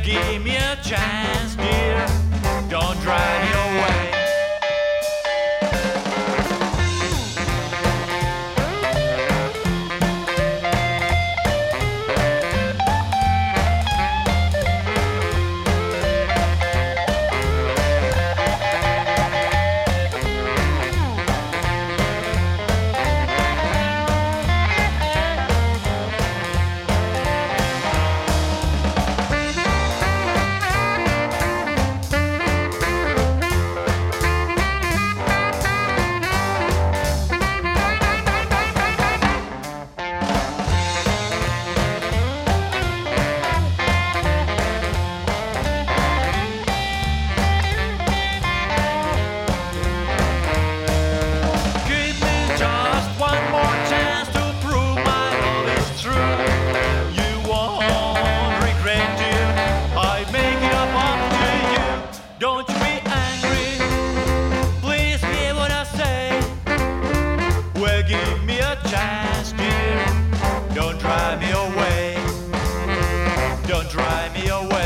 give me a chance, dear. Don't drive me away. Don't you be angry, please hear what I say. Well, give me a chance, dear. Don't drive me away. Don't drive me away.